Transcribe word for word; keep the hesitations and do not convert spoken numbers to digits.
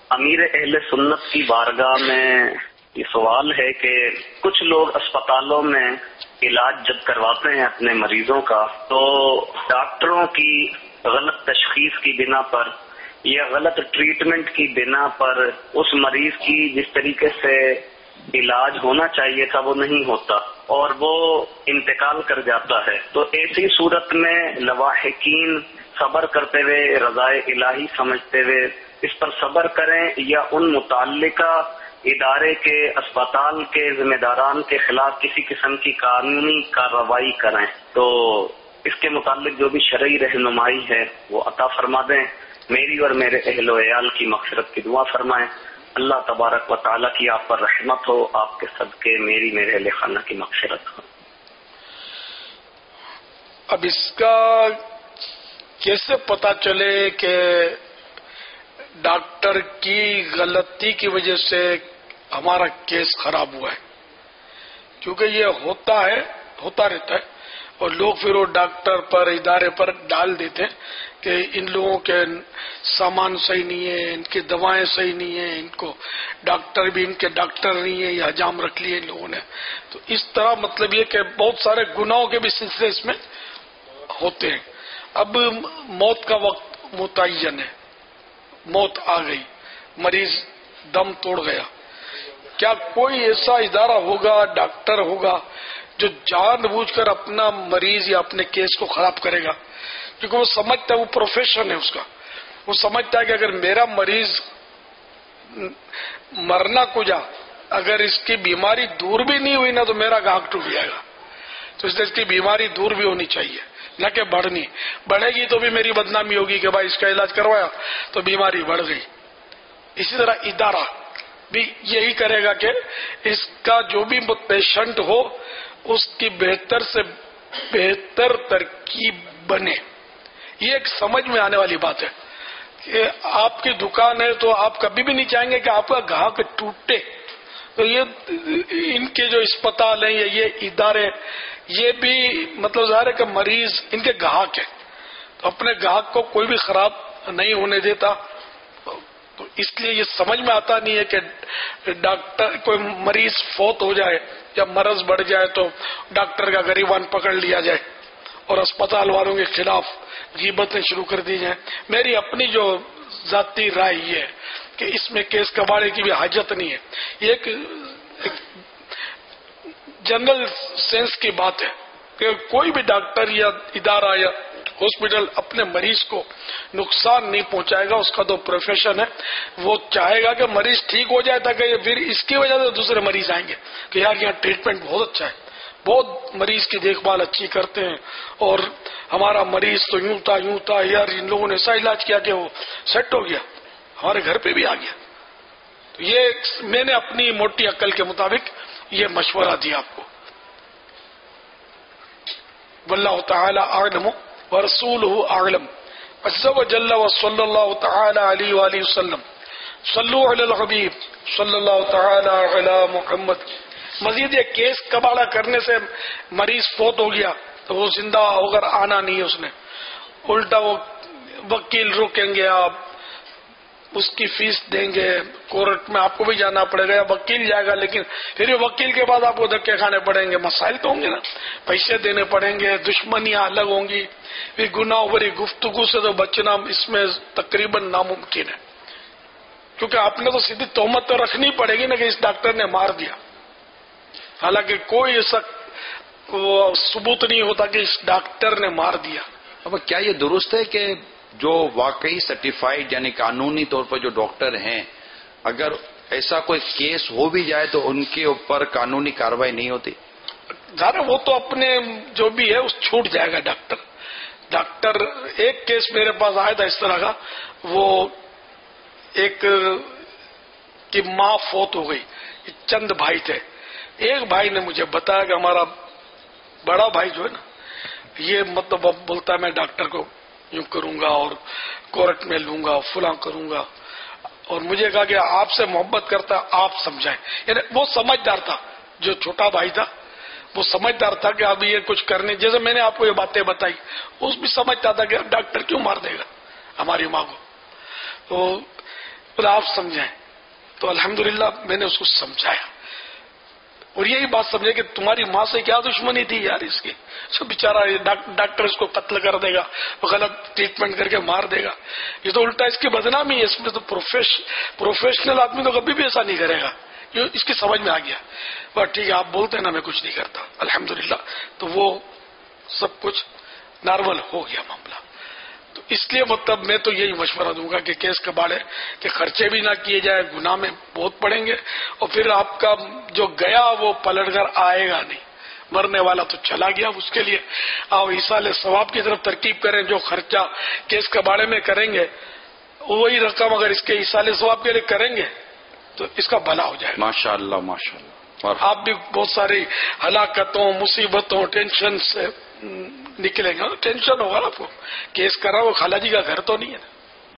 امیر اہل سنت کی بارگاہ میں یہ سوال ہے کہ کچھ لوگ اسپتالوں میں علاج جب کرواتے ہیں اپنے مریضوں کا تو ڈاکٹروں کی غلط تشخیص کی بنا پر یا غلط ٹریٹمنٹ کی بنا پر اس مریض کی جس طریقے سے علاج ہونا چاہیے تھا وہ نہیں ہوتا اور وہ انتقال کر جاتا ہے، تو ایسی صورت میں لواحقین صبر کرتے ہوئے رضائے الہی سمجھتے ہوئے اس پر صبر کریں یا ان متعلقہ ادارے کے اسپتال کے ذمہ داران کے خلاف کسی قسم کی قانونی کارروائی کریں؟ تو اس کے متعلق جو بھی شرعی رہنمائی ہے وہ عطا فرما دیں۔ میری اور میرے اہل و عیال کی مغفرت کی دعا فرمائیں۔ اللہ تبارک و تعالیٰ کی آپ پر رحمت ہو، آپ کے صدقے میری میرے اہل خانہ کی مغفرت ہو۔ اب اس کا کیسے پتا چلے کہ ڈاکٹر کی غلطی کی وجہ سے ہمارا کیس خراب ہوا ہے؟ کیونکہ یہ ہوتا ہے ہوتا رہتا ہے اور لوگ پھر وہ ڈاکٹر پر ادارے پر ڈال دیتے ہیں کہ ان لوگوں کے سامان صحیح نہیں ہے، ان کی دوائیں صحیح نہیں ہیں، ان کو ڈاکٹر بھی ان کے ڈاکٹر نہیں ہے، یہ حجام رکھ لیے ان لوگوں نے۔ تو اس طرح مطلب یہ کہ بہت سارے گناہوں کے بھی سلسلے اس میں ہوتے ہیں۔ اب موت کا وقت متعین ہے، موت آ گئی، مریض دم توڑ گیا، کیا کوئی ایسا ادارہ ہوگا، ڈاکٹر ہوگا جو جان بوجھ کر اپنا مریض یا اپنے کیس کو خراب کرے گا؟ کیونکہ وہ سمجھتا ہے، وہ پروفیشن ہے اس کا، وہ سمجھتا ہے کہ اگر میرا مریض مرنا کجا، اگر اس کی بیماری دور بھی نہیں ہوئی نا تو میرا گاہک ٹوٹ جائے گا، تو اس لیے اس کی بیماری دور بھی ہونی چاہیے، نہ کہ بڑھنی۔ بڑھے گی تو بھی میری بدنامی ہوگی کہ بھائی اس کا علاج کروایا تو بیماری بڑھ گئی۔ اسی طرح ادارہ بھی یہی کرے گا کہ اس کا جو بھی پیشنٹ ہو اس کی بہتر سے بہتر ترکیب بنے۔ یہ ایک سمجھ میں آنے والی بات ہے کہ آپ کی دکان ہے تو آپ کبھی بھی نہیں چاہیں گے کہ آپ کا گاہک ٹوٹے۔ تو یہ ان کے جو اسپتال ہیں یا یہ ادارے، یہ بھی مطلب ظاہر ہے کہ مریض ان کے گاہک ہیں، تو اپنے گاہک کو کوئی بھی خراب نہیں ہونے دیتا۔ تو اس لیے یہ سمجھ میں آتا نہیں ہے کہ ڈاکٹر کوئی مریض فوت ہو جائے یا مرض بڑھ جائے تو ڈاکٹر کا گریبان پکڑ لیا جائے اور اسپتال والوں کے خلاف غیبتیں شروع کر دی جائیں۔ میری اپنی جو ذاتی رائے یہ ہے کہ اس میں کیس کباڑے کی بھی حاجت نہیں ہے۔ یہ ایک جنرل سینس کی بات ہے کہ کوئی بھی ڈاکٹر یا ادارہ یا ہاسپٹل اپنے مریض کو نقصان نہیں پہنچائے گا، اس کا تو پروفیشن ہے۔ وہ چاہے گا کہ مریض ٹھیک ہو جائے تاکہ پھر اس کی وجہ سے دوسرے مریض آئیں گے کہ یار یہاں ٹریٹمنٹ بہت اچھا ہے، بہت مریض کی دیکھ بھال اچھی کرتے ہیں، اور ہمارا مریض تو یوں تھا یوں تھا، یار ان لوگوں نے ایسا علاج کیا کہ وہ سیٹ ہو گیا، ہمارے گھر پہ بھی آ گیا۔ تو یہ میں نے اپنی موٹی عقل کے مطابق یہ مشورہ دیا آپ کو۔ واللہ تعالی اعلم ورسولہ اعلم عز وجل وصلی اللہ تعالی علیہ وآلہ وسلم۔ صلو علی الحبیب صلی اللہ تعالی علی محمد۔ مزید یہ کیس کباڑہ کرنے سے مریض فوت ہو گیا تو وہ زندہ ہو کر آنا نہیں ہے، اس نے الٹا وہ وکیل روکیں گے، آپ اس کی فیس دیں گے، کورٹ میں آپ کو بھی جانا پڑے گا یا وکیل جائے گا، لیکن پھر وکیل کے بعد آپ کو دھکے کھانے پڑیں گے، مسائل تو ہوں گے نا، پیسے دینے پڑیں گے، دشمنیاں الگ ہوں گی، پھر گناہ بھری گفتگو سے تو بچنا اس میں تقریباً ناممکن ہے، کیونکہ آپ نے تو سیدھی تہمت تو رکھنی پڑے گی نا کہ اس ڈاکٹر نے مار دیا، حالانکہ کوئی ایسا ثبوت نہیں ہوتا کہ اس ڈاکٹر نے مار دیا۔ اب کیا یہ درست ہے کہ جو واقعی سرٹیفائڈ یعنی قانونی طور پر جو ڈاکٹر ہیں، اگر ایسا کوئی کیس ہو بھی جائے تو ان کے اوپر قانونی کارروائی نہیں ہوتی؟ ظاہر وہ تو اپنے جو بھی ہے اس چھوٹ جائے گا ڈاکٹر ڈاکٹر ایک کیس میرے پاس آیا تھا اس طرح کا، وہ ایک کی ماں فوت ہو گئی، چند بھائی تھے، ایک بھائی نے مجھے بتایا کہ ہمارا بڑا بھائی جو ہے نا یہ مطلب اب بولتا ہے میں ڈاکٹر کو یوں کروں گا اور کورٹ میں لوں گا فلاں کروں گا، اور مجھے کہا کہ آپ سے محبت کرتا آپ سمجھائیں، یعنی وہ سمجھدار تھا، جو چھوٹا بھائی تھا وہ سمجھدار تھا کہ اب یہ کچھ کرنے، جیسے میں نے آپ کو یہ باتیں بتائی اس بھی سمجھتا تھا کہ اب ڈاکٹر کیوں مار دے گا ہماری ماں کو، تو بولا آپ سمجھائیں. تو الحمدللہ میں نے اس کو سمجھایا اور یہی بات سمجھے کہ تمہاری ماں سے کیا دشمنی تھی یار اس کی. سب بیچارہ ڈاکٹر اس کو قتل کر دے گا, غلط ٹریٹمنٹ کر کے مار دے گا, یہ تو الٹا اس کی بدنامی ہے. اس میں تو پروفیشنل آدمی تو کبھی بھی ایسا نہیں کرے گا. یہ اس کی سمجھ میں آ گیا, بس ٹھیک ہے آپ بولتے ہیں نا میں کچھ نہیں کرتا الحمدللہ. تو وہ سب کچھ نارمل ہو گیا معاملہ. تو اس لیے مطلب میں تو یہی مشورہ دوں گا کہ کیس کباڑے کے خرچے بھی نہ کیے جائے, گناہ میں بہت پڑیں گے اور پھر آپ کا جو گیا وہ پلٹ کر آئے گا نہیں. مرنے والا تو چلا گیا, اس کے لیے آپ ایصال ثواب کی طرف ترکیب کریں. جو خرچہ کیس کباڑے میں کریں گے وہی رقم اگر اس کے ایصال ثواب کے لیے کریں گے تو اس کا بھلا ہو جائے گا. ماشاء اللہ ماشاء اللہ. آپ بھی بہت ساری ہلاکتوں, مصیبتوں, ٹینشن سے نکلیں گے. ٹینشن ہوگا نا آپ کو, کیس کرا وہ خالہ جی کا گھر تو نہیں ہے نا.